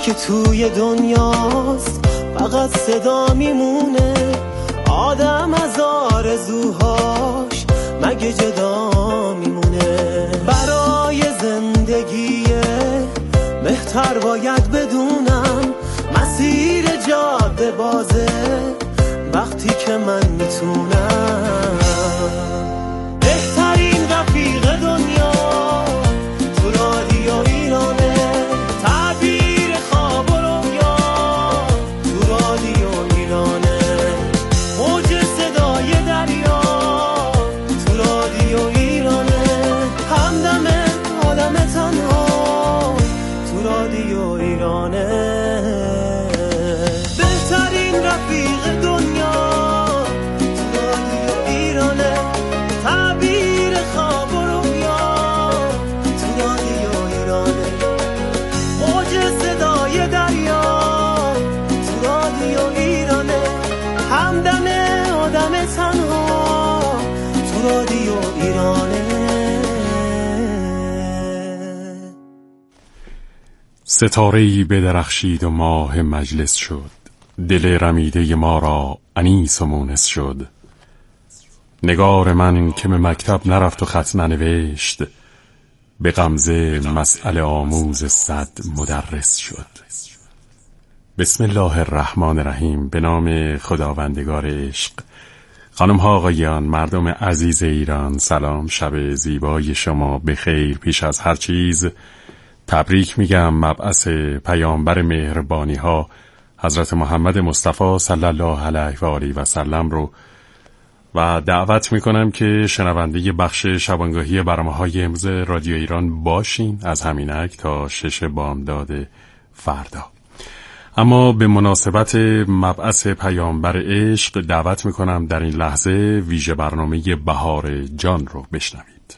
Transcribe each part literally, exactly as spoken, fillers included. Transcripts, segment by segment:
که توی دنیاست فقط صدا میمونه، آدم از آرزوهاش مگه جدا میمونه. برای زندگی بهتر باید بدونم مسیر جاده بازه وقتی که من میتونم. بهترین رفیق دنیا تو رادیو ایرانه، تعبیر خواب و رویا تو رادیو ایرانه، موج صدای دریا تو رادیو ایرانه، همدم آدم تنها تو رادیو ایرانه. بهترین رفیق دنیا تو رادیو ایرانه، تعبیر خواب و رویا تو رادیو ایرانه، موج صدای دریا تو رادیو ایرانه، همدم آدم تنها تو رادیو ایرانه. ستاره‌ای بدرخشید و ماه مجلس شد، دل رمیده ما را انیس و مونس شد. نگار من که به مکتب نرفت و خط ننوشت، به غمزه مسئله آموز صد مدرس شد. بسم الله الرحمن الرحیم. به نام خداوندگار عشق. خانم ها آقایان، مردم عزیز ایران، سلام. شب زیبای شما بخیر. پیش از هر چیز تبریک میگم مبعث پیامبر مهربانی ها حضرت محمد مصطفی صلی الله علیه و آله و سلم رو و دعوت میکنم که شنونده بخش شبانگاهی برنامه‌های امروز رادیو ایران باشین از همینک تا شش بامداد فردا. اما به مناسبت مبعث پیامبر عشق دعوت میکنم در این لحظه ویژه برنامه بهار جان رو بشنوید.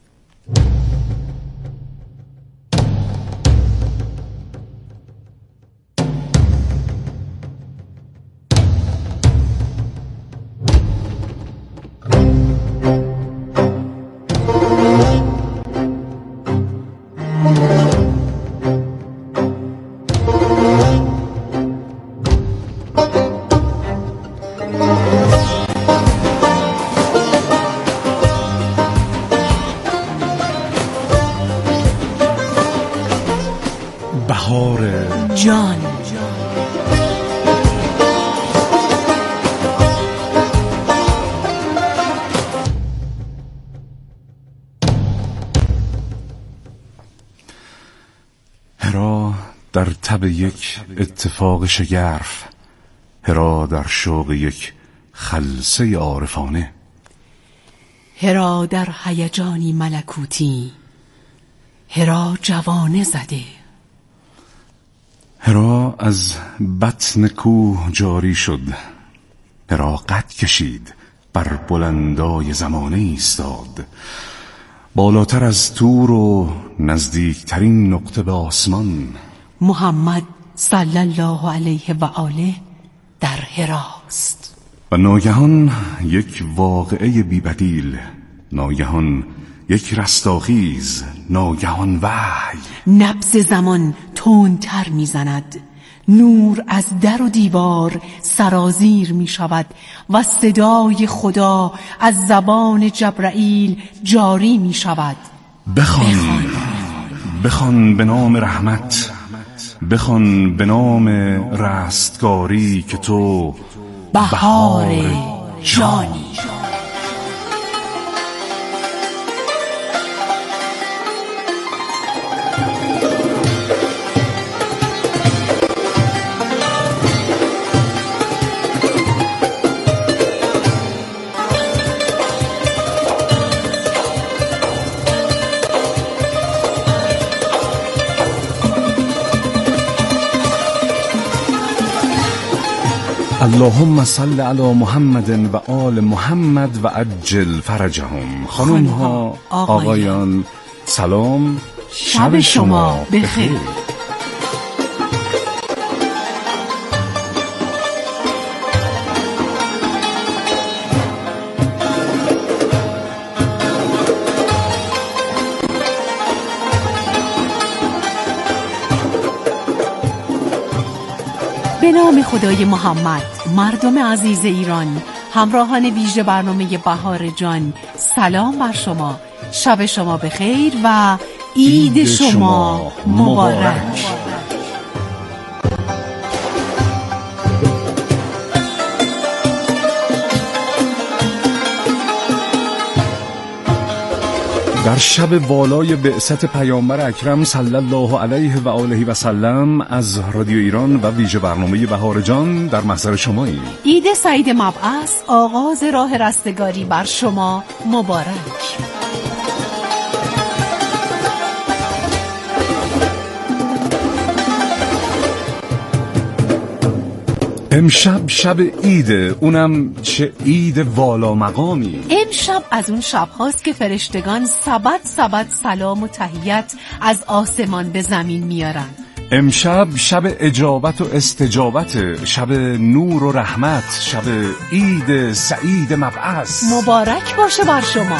بهار جان. هرا در تب یک اتفاق شگرف، هرا در شوق یک خلسه عارفانه، هرا در هیجانی ملکوتی، هرا جوانه زده، هرا از بطن کوه جاری شد، هرا قد کشید بر بلندای زمانه ایستاد، بالاتر از طور و نزدیکترین نقطه به آسمان. محمد صلی الله علیه و آله در هراست. و ناگهان یک واقعه بی‌بدیل، ناگهان یک رستاخیز، ناگهان وحی. نبض زمان تندتر میزند، نور از در و دیوار سرازیر می شود و صدای خدا از زبان جبرائیل جاری می شود. بخوان بخوان به نام رحمت، بخوان به نام رستگاری که تو بهار جانی. اللهم صل علی محمد و آل محمد و عجل فرجهم. خانم ها آقایان سلام، شب شما بخیر. به نام خدای محمد، مردم عزیز ایران، همراهان ویژه برنامه بهار جان، سلام بر شما. شب شما بخیر و عید شما مبارک. در شب والای بعثت پیامبر اکرم صلی الله علیه و آله و سلم از رادیو ایران و ویژه برنامه بهار جان در محضر شماییم. عید سعید مبعث، آغاز راه رستگاری بر شما مبارک. امشب شب عیده، اونم چه عید والا مقامی. امشب از اون شب هاست که فرشتگان سبد سبد سلام و تحیت از آسمان به زمین میارن. امشب شب اجابت و استجابت، شب نور و رحمت، شب عید سعید مبعث. مبارک باشه بر شما.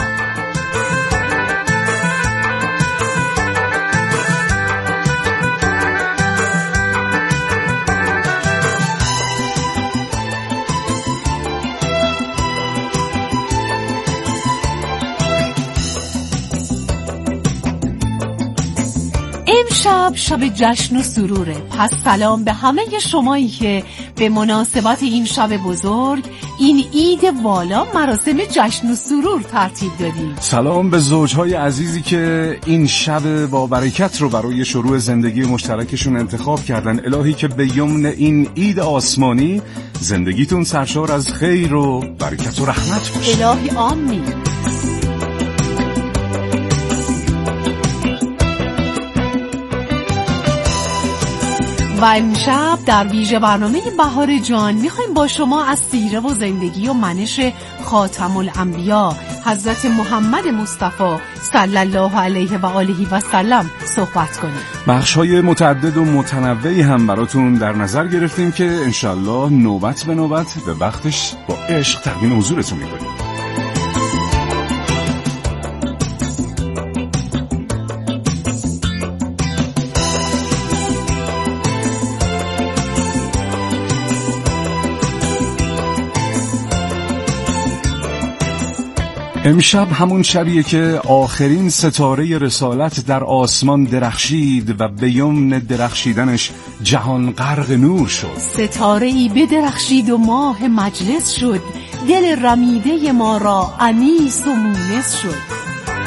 امشب شب جشن و سروره. پس سلام به همه شمایی که به مناسبت این شب بزرگ، این عید والا، مراسم جشن و سرور ترتیب دادید. سلام به زوجهای عزیزی که این شب با برکت رو برای شروع زندگی مشترکشون انتخاب کردن. الهی که به یمن این عید آسمانی زندگیتون سرشار از خیر و برکت و رحمت باشه. الهی آمین. و امشب در ویژه برنامه بهار جان میخوایم با شما از سیره و زندگی و منش خاتم الانبیا حضرت محمد مصطفی صلی الله علیه و آله و سلم صحبت کنیم. بخش‌های متعدد و متنوعی هم براتون در نظر گرفتیم که انشالله نوبت به نوبت به وقتش با عشق تقدیم حضورتون میکنیم. امشب همون شبیه که آخرین ستاره رسالت در آسمان درخشید و به یمن درخشیدنش جهان غرق نور شد. ستاره ای بدرخشید و ماه مجلس شد، دل رمیده ما را انیس و مونس شد.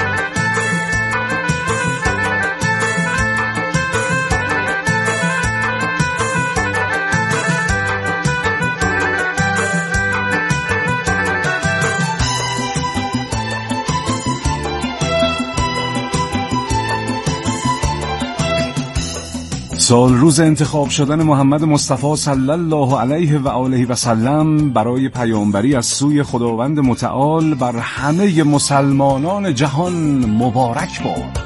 سال روز انتخاب شدن محمد مصطفی صلی الله علیه و آله و سلم برای پیامبری از سوی خداوند متعال بر همه مسلمانان جهان مبارک باد.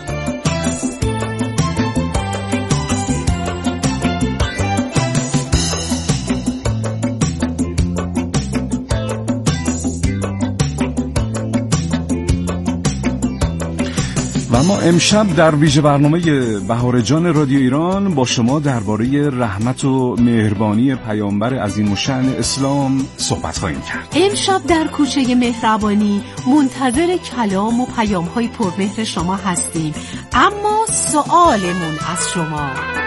و ما امشب در ویژه برنامه بهار جان رادیو ایران با شما درباره رحمت و مهربانی پیامبر عظیم الشأن اسلام صحبت خواهیم کرد. امشب در کوچه مهربانی منتظر کلام و پیام‌های پرمهر شما هستیم، اما سوالمون از شما: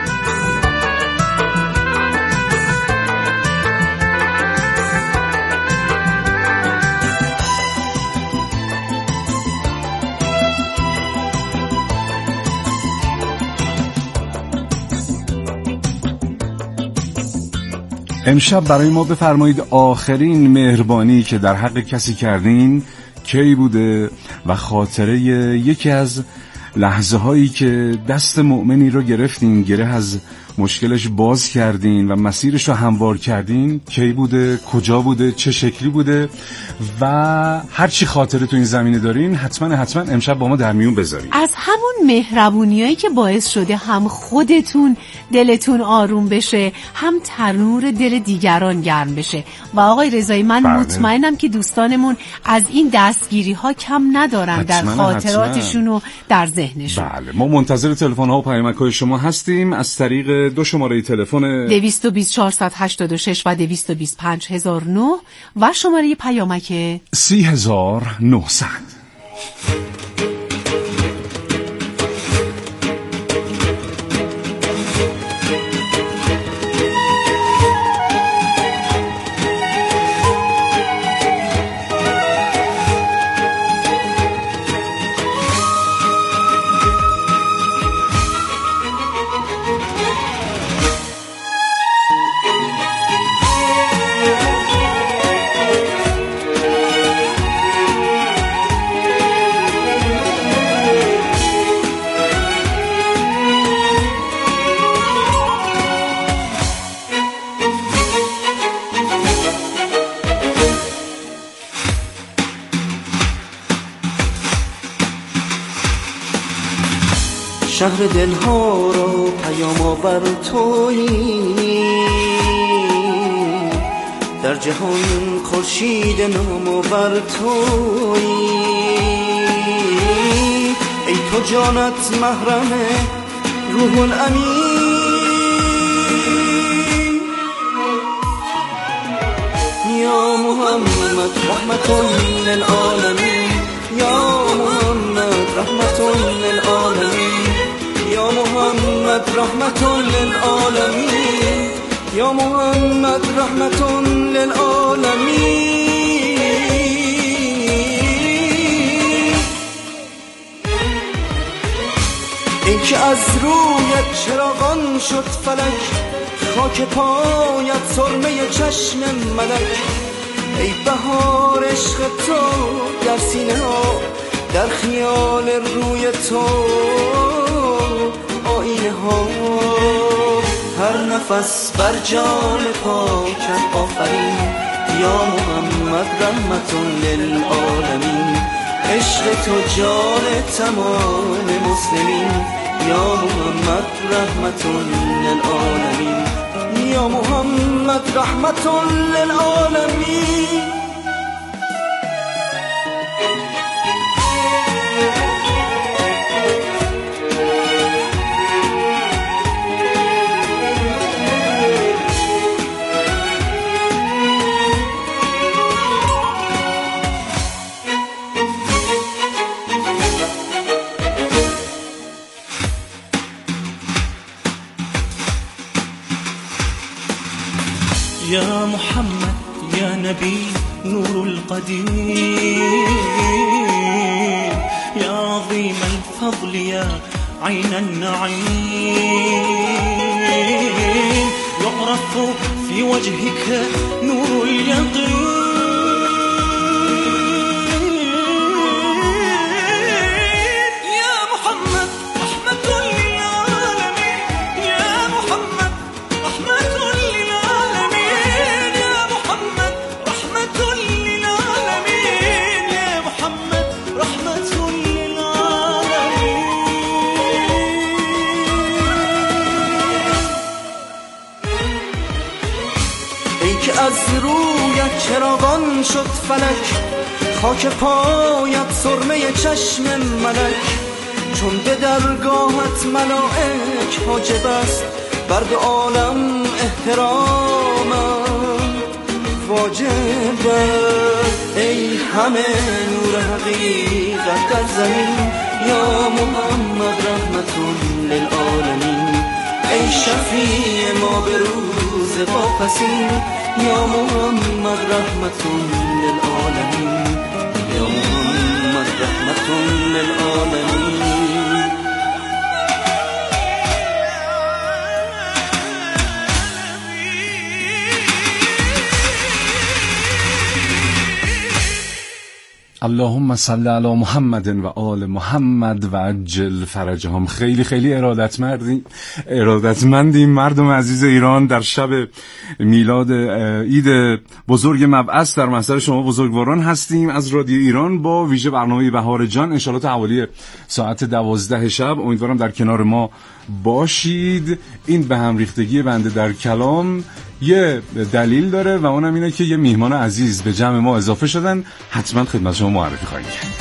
امشب برای ما بفرمایید آخرین مهربانی که در حق کسی کردین کی بوده و خاطره یکی از لحظه هایی که دست مؤمنی رو گرفتین، گره از مشکلش باز کردین و مسیرش رو هموار کردین کی بوده، کجا بوده، چه شکلی بوده و هر چی خاطره تو این زمینه دارین حتما حتما امشب با ما در میون بذارین. از همون مهربونیایی که باعث شده هم خودتون دلتون آروم بشه، هم تنور دل دیگران گرم بشه. و آقای رضایی من بله. مطمئنم که دوستانمون از این دستگیری ها کم ندارن در خاطراتشون و در ذهنشون. بله، ما منتظر تلفن ها و پیامک های شما هستیم از طریق به دو شماره تلفن دویست و بیست چهارصد و هشتاد و شش و دویست و بیست پنج هزار و نه و شماره پیامک سی هزار و نهصد. شهر دلها را پیام آور تویی، در جهان خورشید نام آور تویی. ای تو جانت محرم روح الامین، یا محمد رحمت للعالمین، یا محمد رحمت للعالمین، یا محمد رحمت للعالمین، یا محمد رحمت للعالمین. این که از رویت چراغان شد فلک، خاک پایت سرمه چشم ملک. ای بهار عشق تو در سینه ها، در خیال روی تو آینه ها. هر نفس بر جان پاکت آفرین، یا محمد رحمت للعالمین. عشق تو جان تمام مسلمین، یا محمد رحمت للعالمین، یا محمد رحمت للعالمین. يا محمد يا نبي نور القديم، يا عظيم الفضل يا عين النعيم. يعرف في وجهك نور اليقين، از رویت چراغان شد فلک، خاک پایت سرمه چشم ملک. چون به درگاهت ملائک حاجب است، بر دو عالم احترامم واجب است. ای همه نور حقیقت در زمین، یا محمد رحمت للعالمین. ای شفیع ما به روز واپسین، یا محمد رحمت للعالمین، یا محمد رحمت للعالمین. اللهم صل علی محمد و آل محمد و عجل فرجهم. خیلی خیلی ارادتمندیم ارادتمندیم مردم عزیز ایران. در شب میلاد عید بزرگ مبعث در محضر شما بزرگواران هستیم از رادیو ایران با ویژه برنامه بهار جان. ان شاءالله تا حوالی ساعت دوازده شب امیدوارم در کنار ما باشید. این به هم ریختگی بنده در کلام یه دلیل داره و اونم اینه که یه میهمان عزیز به جمع ما اضافه شدن، حتما خدمت شما معرفی خواهیم کرد.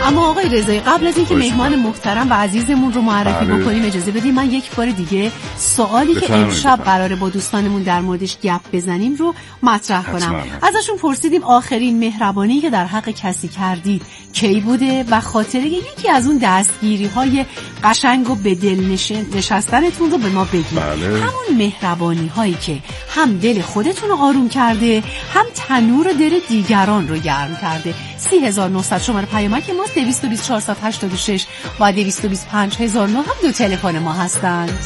اما آقای رضایی قبل از اینکه مهمان محترم و عزیزمون رو معرفی بله. بکنیم اجازه بدیم من یک بار دیگه سوالی که امشب قراره با دوستانمون در موردش گپ بزنیم رو مطرح کنم. ازشون پرسیدیم آخرین مهربانی که در حق کسی کردید کی بوده و خاطره یکی از اون دستگیری های قشنگ و به دل نشستنتون رو به ما بگید. بله. همون مهربانی هایی که هم دل خودتون رو آروم کرده هم تنور دل دیگران رو گرم کرده. سی هزار و نهصد شماره پیامک ما، دویست و بیست چهارصد و هشتاد و شش و دویست و بیست پنج هزار و نه هم دو تلفن ما هستند.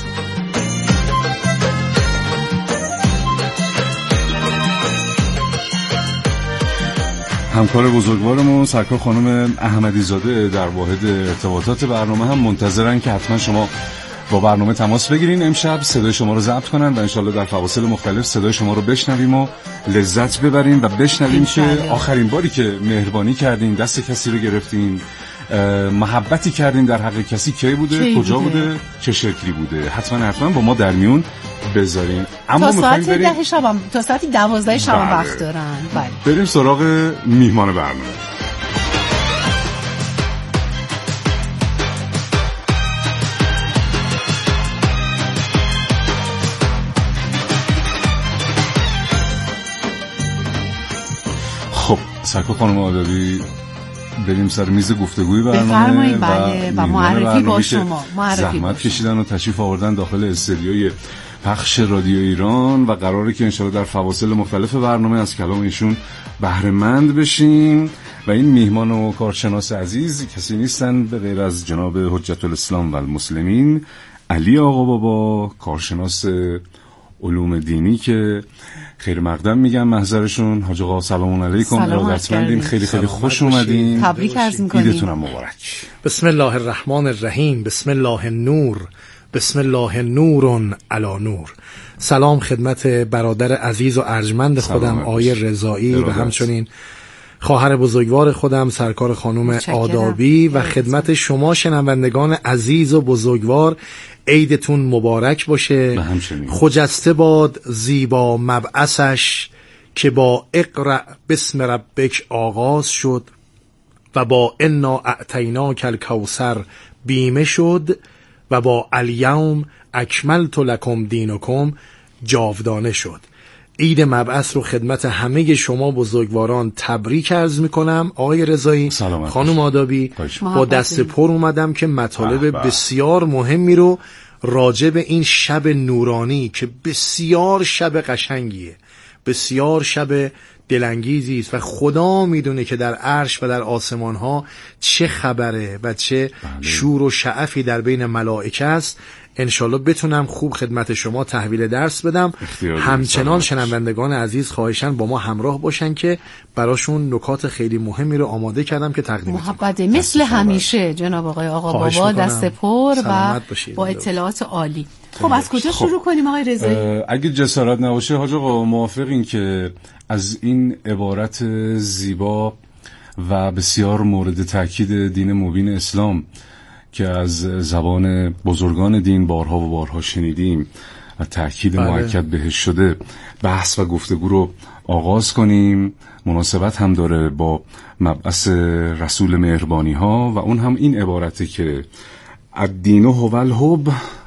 همکار بزرگوارمون سرکار خانم احمدی زاده در واحد ارتباطات برنامه هم منتظرن که حتما شما با برنامه تماس بگیرین، امشب صدای شما رو ضبط کنن و انشالله در فواصل مختلف صدای شما رو بشنویم و لذت ببریم و بشنویم که آخرین باری که مهربانی کردین، دست کسی رو گرفتین، محبتی کردین در حق کسی کی بوده، کجا بوده؟, بوده چه شکلی بوده. حتما حتما با ما در میون بذارین. اما تا ساعت ده شب تا ساعت دوازده شب وقت دارن. بله. بریم سراغ میهمان برنامه. خب سرکار خانم آدابی بریم سر میز گفتگوی برنامه و, و معرفی با شما. معرفی زحمت کشیدن و تشریف آوردن داخل استودیوی پخش رادیو ایران و قراره که انشالله در فواصل مختلف برنامه از کلام ایشون بهره مند بشیم. و این میهمان و کارشناس عزیز کسی نیستن به غیر از جناب حجت الاسلام و المسلمین علی آقا بابا، کارشناس علوم دینی که خیر مقدم میگم محضرشون. حاج آقا سلام علیکم، ارادتمندیم، خیلی خیلی خوش اومدین، تبریک عرض می‌کنیم، عیدتون مبارک. بسم الله الرحمن الرحیم، بسم الله النور، بسم الله نور علی نور. سلام خدمت برادر عزیز و ارجمند خودم آقای رضایی و همچنین خواهر بزرگوار خودم سرکار خانم آدابی و خدمت شما شنوندگان عزیز و بزرگوار. عیدتون مبارک باشه، خجسته باد زیبا مبعثش که با اقرأ بسم ربک آغاز شد و با انا اعطیناک الکوثر بیمه شد و با الیوم اکملت لکم دینکم جاودانه شد. عید مبعث رو خدمت همه شما بزرگواران تبریک عرض میکنم. آقای رضایی، خانم آدابی، با دست پر اومدم که مطالب بسیار مهمی رو راجع به این شب نورانی که بسیار شب قشنگیه، بسیار شب دلانگیزی است و خدا میدونه که در عرش و در آسمان ها چه خبره و چه شور و شعفی در بین ملائکه است. انشالله بتونم خوب خدمت شما تحویل درس بدم. همچنان شنوندگان عزیز خواهشاً با ما همراه باشن که براشون نکات خیلی مهمی رو آماده کردم که تقدیم محبت مثل همیشه جناب آقای آقا بابا، دست پر و با اطلاعات عالی. خب از کجا شروع کنیم آقای رضایی؟ اگه جسارت نباشه حاج آقا موافقین که از این عبارت زیبا و بسیار مورد تاکید دین مبین اسلام که از زبان بزرگان دین بارها و بارها شنیدیم و تاکید بله. مؤکد بهش شده بحث و گفتگو رو آغاز کنیم. مناسبت هم داره با مبعث رسول مهربانی ها و اون هم این عبارته که الدین هو الحب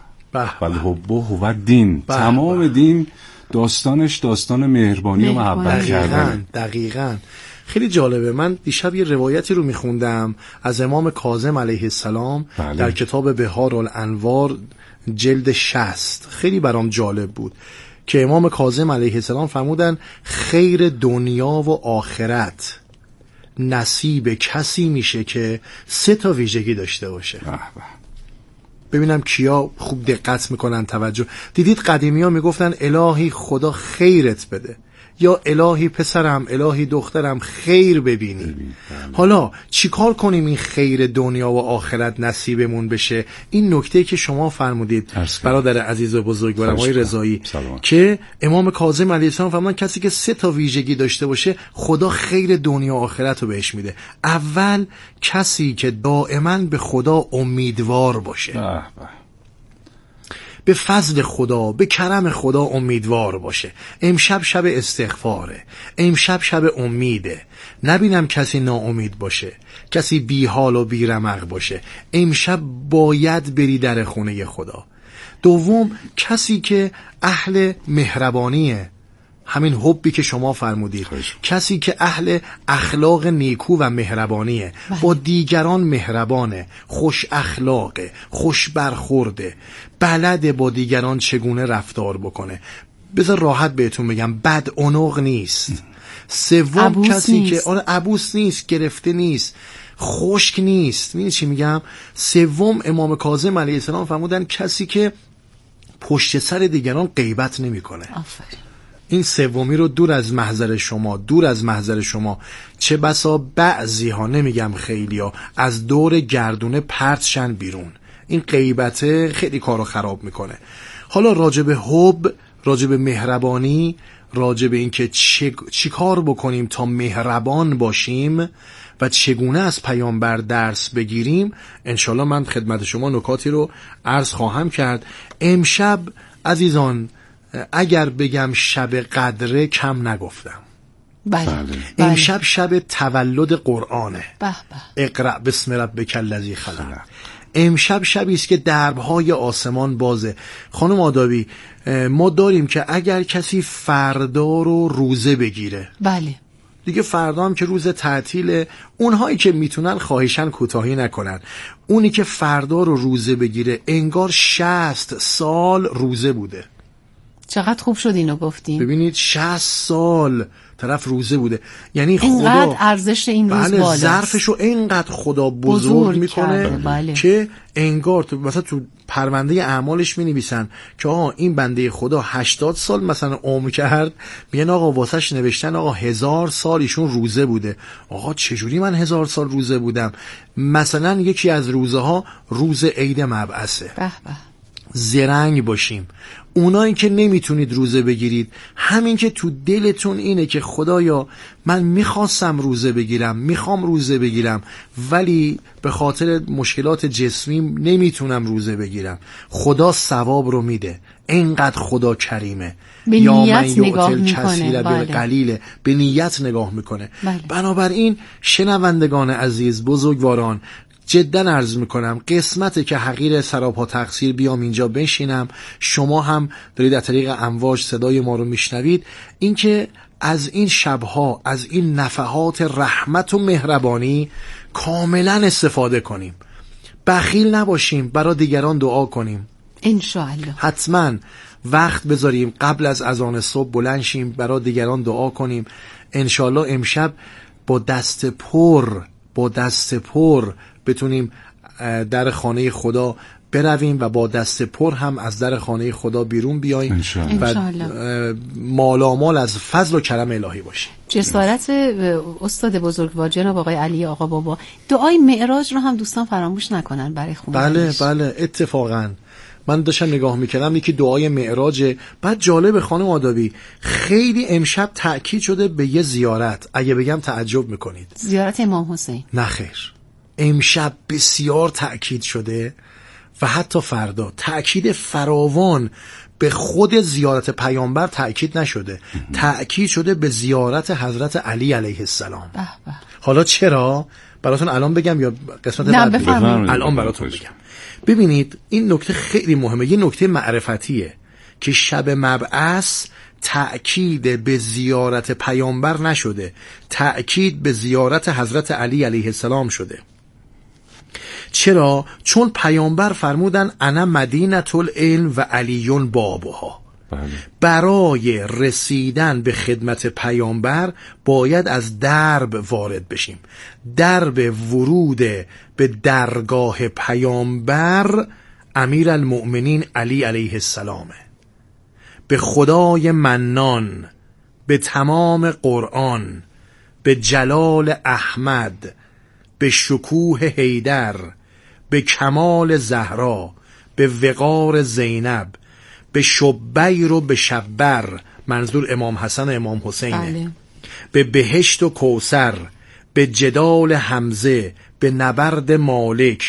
و الحب هو الدین. تمام دین داستانش داستان مهربانی و محبت کردن. دقیقاً. خیلی جالبه. من دیشب یه روایتی رو میخوندم از امام کاظم علیه السلام بله. در کتاب بهار الانوار جلد شصت. خیلی برام جالب بود که امام کاظم علیه السلام فرمودن خیر دنیا و آخرت نصیب کسی میشه که سه تا ویژگی داشته باشه. بح بح. ببینم کیا خوب دقت میکنن توجه. دیدید قدیمی ها میگفتن الهی خدا خیرت بده، یا الهی پسرم الهی دخترم خیر ببینی. ببین. حالا چیکار کنیم این خیر دنیا و آخرت نصیبمون بشه؟ این نکته که شما فرمودید برادر عزیز و بزرگوارم آقای رضایی که امام کاظم علیه السلام فرمودن کسی که سه تا ویژگی داشته باشه خدا خیر دنیا و آخرت رو بهش میده. اول کسی که دائما به خدا امیدوار باشه. بح بح. به فضل خدا، به کرم خدا امیدوار باشه. امشب شب استغفاره، امشب شب امیده. نبینم کسی ناامید باشه، کسی بی حال و بی رمق باشه. امشب باید بری در خونه خدا. دوم، کسی که اهل مهربانیه، همین حبی که شما فرمودید، کسی که اهل اخلاق نیکو و مهربانیه، با دیگران مهربانه، خوش اخلاقه، خوش برخورده، بلده با دیگران چگونه رفتار بکنه. بذار راحت بهتون بگم، بد عنق نیست. سوم، کسی نیست. که آره عبوس نیست، گرفته نیست، خشک نیست. می‌دونی چی میگم؟ سوم، امام کاظم علیه السلام فرمودن کسی که پشت سر دیگران غیبت نمی‌کنه. آفرین. این سومی رو دور از محضر شما، دور از محضر شما. چه بسا بعضی ها، نمیگم خیلی ها، از دور گردونه پرتشن بیرون. این غیبته خیلی کارو خراب میکنه. حالا راجب حب، راجب مهربانی، راجب این که چی, چی کار بکنیم تا مهربان باشیم و چگونه از پیامبر درس بگیریم، انشالله من خدمت شما نکاتی رو عرض خواهم کرد. امشب عزیزان اگر بگم شب قدره کم نگفتم. بله. بله. امشب شب تولد قرآنه. به به. اقرأ بسم ربک الذی خلق. امشب شبی است که دربهای آسمان بازه. خانم آدابی، ما داریم که اگر کسی فردا رو روزه بگیره، بله دیگه فردا هم که روز تعطیله، اونهایی که میتونن خواهشن کوتاهی نکنن. اونی که فردا رو روزه بگیره انگار شصت سال روزه بوده. چقدر خوب شد اینو گفتین. ببینید شصت سال طرف روزه بوده، یعنی خدا اینقدر ارزش این روز بله بالاست. ظرفشو اینقدر خدا بزرگ, بزرگ میکنه بله. که انگار تو مثلا تو پرونده اعمالش مینویسن که آقا این بنده خدا هشتاد سال مثلا عمر کرد، میگن آقا واسش نوشتن آقا هزار سال ایشون روزه بوده. آقا چجوری من هزار سال روزه بودم؟ مثلا یکی از روزه ها روز عید مبعثه. به به. زرنگ باشیم. اونایی که نمیتونید روزه بگیرید، همین که تو دلتون اینه که خدایا من میخواستم روزه بگیرم، میخوام روزه بگیرم ولی به خاطر مشکلات جسمیم نمیتونم روزه بگیرم، خدا ثواب رو میده. اینقدر خدا کریمه. به نیت نگاه میکنه. بله. قلیله به نیت نگاه میکنه. بله. بنابراین شنوندگان عزیز، بزرگواران، جدا عرض میکنم قسمته که حقیر سراپا تقصیر بیام اینجا بشینم، شما هم دارید از طریق امواج صدای ما رو میشنوید، این که از این شبها، از این نفحات رحمت و مهربانی کاملا استفاده کنیم. بخیل نباشیم، برای دیگران دعا کنیم. انشاءالله حتما وقت بذاریم قبل از اذان صبح بلند شیم، برای دیگران دعا کنیم. انشاءالله امشب با دست پر با دست پر بتونیم در خانه خدا برویم و با دست پر هم از در خانه خدا بیرون بیاییم و مالامال از فضل و کرم الهی باشیم. جسارت استاد بزرگوار جناب آقای علی آقا بابا. دعای معراج رو هم دوستان فراموش نکنن برای خوندنش. بله بله اتفاقا من داشتم نگاه میکردم یکی دعای معراجه. بعد جالب خانم آدابی، خیلی امشب تأکید شده به یه زیارت، اگه بگم تعجب میکنید. زیارت امام حسین؟ نه خیر، امشب بسیار تأکید شده و حتی فردا تأکید فراوان به خود زیارت پیامبر تأکید نشده، تأکید شده به زیارت حضرت علی علیه السلام. به به. حالا چرا؟ براتون الان بگم یا قسمت بعد بگم؟ الان براتون بگم. ببینید این نکته خیلی مهمه، یه نکته معرفتیه که شب مبعث تأکید به زیارت پیامبر نشده، تأکید به زیارت حضرت علی علیه السلام شده. چرا؟ چون پیامبر فرمودن انا مدینة العلم و علیون بابها. برای رسیدن به خدمت پیامبر باید از درب وارد بشیم. درب ورود به درگاه پیامبر امیر المؤمنین علی علیه السلامه. به خدای منان، به تمام قرآن، به جلال احمد، به شکوه حیدر، به کمال زهرا، به وقار زینب، به شبیر و به شبر، منظور امام حسن و امام حسینه. بله. به بهشت و کوثر، به جدال حمزه، به نبرد مالک،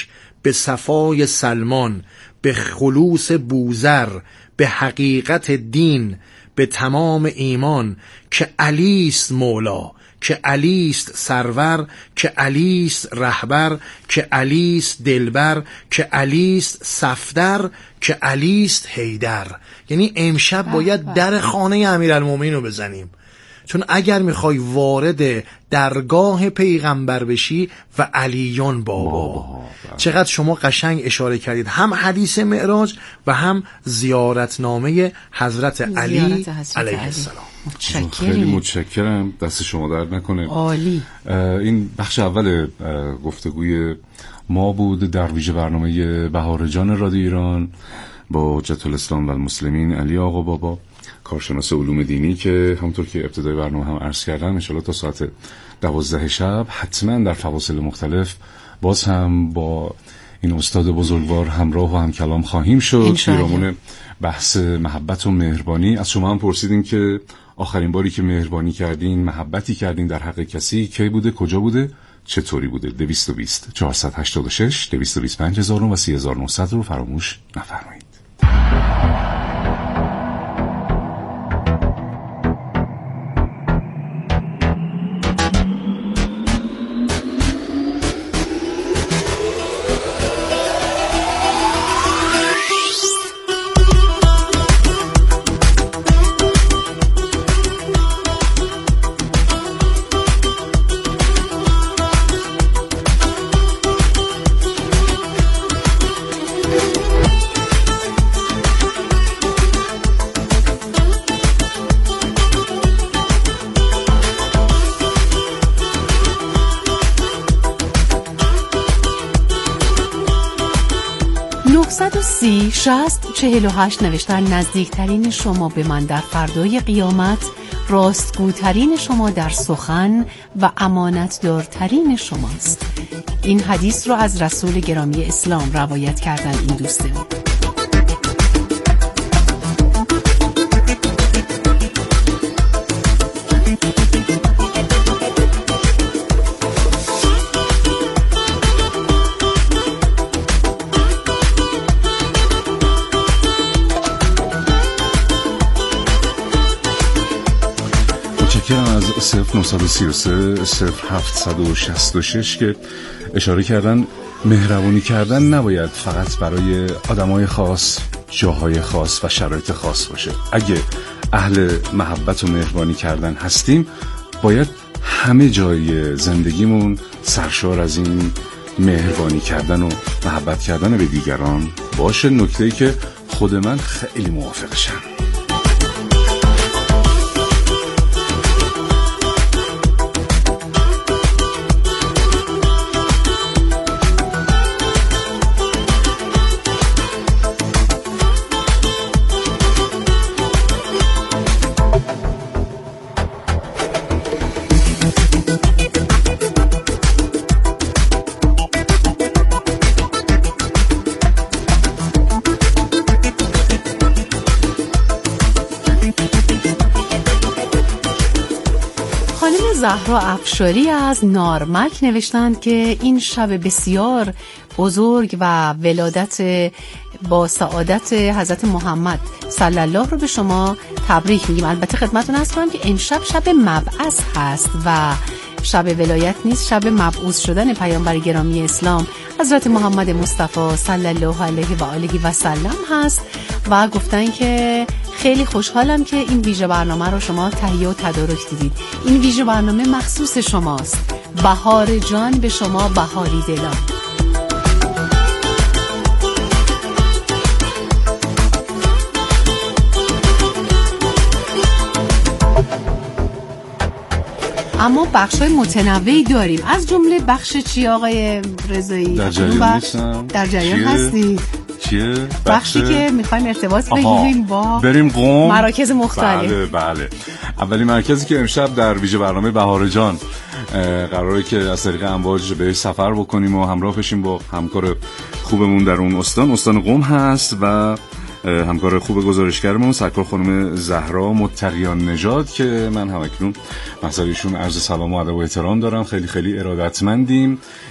به صفای سلمان، به خلوص بوذر، به حقیقت دین، به تمام ایمان که علیست مولا، که علیست سرور، که علیست رهبر، که علیست دلبر، که علیست صفدر، که علیست حیدر. یعنی امشب باید در خانه امیرالمومنین رو بزنیم، چون اگر میخوای وارد درگاه پیغمبر بشی و علیان بابا. چقدر شما قشنگ اشاره کردید، هم حدیث معراج و هم زیارتنامه حضرت علی علیه السلام. متشکرم. خیلی متشکرم، دست شما درد نکنه. عالی. این بخش اول گفتگوی ما بود در ویژه برنامه بهار جان رادیو ایران با حجت الاسلام و المسلمین علی آقا بابا، کارشناس علوم دینی، که همونطور که ابتدای برنامه هم عرض کردم ان شاءالله تا ساعت دوازده شب حتما در فواصل مختلف باز هم با این استاد بزرگوار همراه و هم کلام خواهیم شد. پیرامون بحث محبت و مهربانی از شما هم پرسیدیم که آخرین باری که مهربانی کردین، محبتی کردین در حق کسی کی بوده، کجا بوده، چطوری بوده؟ دویست و بیست چهارصد و هشتاد و شش دویست و بیست پنج هزار و سی هزار و نهصد رو فراموش نفرمایید. نهصد و سی شصت چهل و هشت نوشتن نزدیکترین شما به من در فردای قیامت، راستگوترین شما در سخن و امانتدارترین شماست. این حدیث رو از رسول گرامی اسلام روایت کردن این دوستمون. از صفر نهصد و سی و سه صفر هفتصد و شصت و شش که اشاره کردن مهربانی کردن نباید فقط برای آدمای خاص، جاهای خاص و شرایط خاص باشه. اگه اهل محبت و مهربانی کردن هستیم باید همه جای زندگیمون سرشار از این مهربانی کردن و محبت کردن به دیگران باشه. نکته‌ای که خود من خیلی موافقشم. زهرا افشاری از نارمک نوشتند که این شب بسیار بزرگ و ولادت با سعادت حضرت محمد صلی الله رو به شما تبریک میگیم. البته خدمتتون عرض کنم که امشب شب مبعث هست و شب ولایت نیست، شب مبعوث شدن پیامبر گرامی اسلام حضرت محمد مصطفی صلی الله علیه و آله و سلم هست و گفتن که خیلی خوشحالم که این ویژه برنامه رو شما تهیه و تدارک دیدید. این ویژه برنامه مخصوص شماست. بهار جان به شما بهاری دلان. اما بخش‌های متنوعی داریم، از جمله بخش چی آقای رضایی؟ در جریان نیستم. در جریان هستید؟ چیه؟ بخشی که میخوایم ارتباط بگیریم با بریم قم، مراکز مختلف. بله بله. اولین مرکزی که امشب در ویژه برنامه بهار جان قراره که از طریق امواج بهش سفر بکنیم و همراه بشیم با همکار خوبمون در اون استان استان قم هست و همکار خوب گزارشگرمون سرکار خانم زهرا متقیان نژاد که من همکنون مثلا ایشون عرض سلام و ادب و احترام دارم. خیلی خیلی ارادتمندیم.